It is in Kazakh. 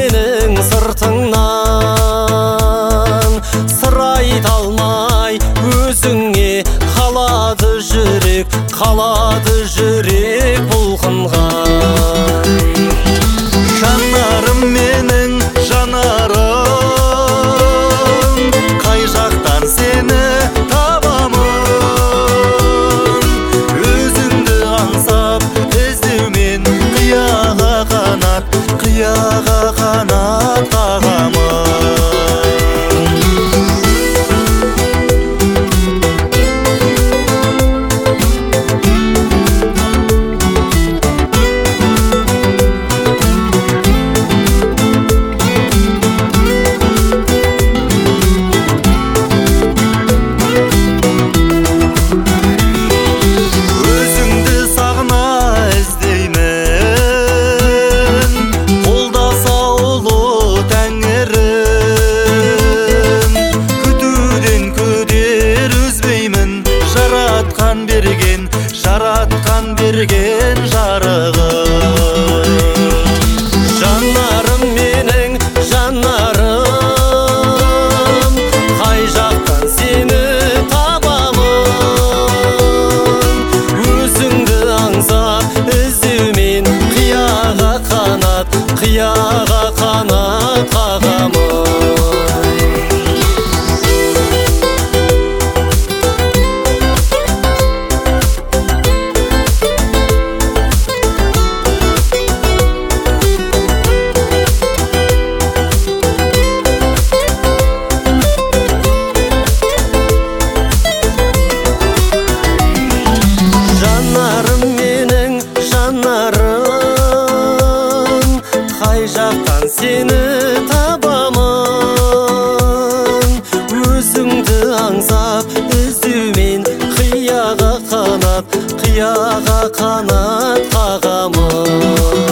менің сыртыңнан, сыр айта алмай өзіңе қалады жүрек бұлқынған. Жанарым менің жанарым, қай жақтан сені табамын? Өзіңді аңсап іздеумен қияға қанат қағамын. Жаратқан берген жарығым. Жанарым менің жанарым, қай жақтан сені табамын? Өзіңді аңсап іздеумен қияға қанат қағамын. Қай жақтан сені табамын? Өзіңді аңсап іздеумен қияға қанат қағамын.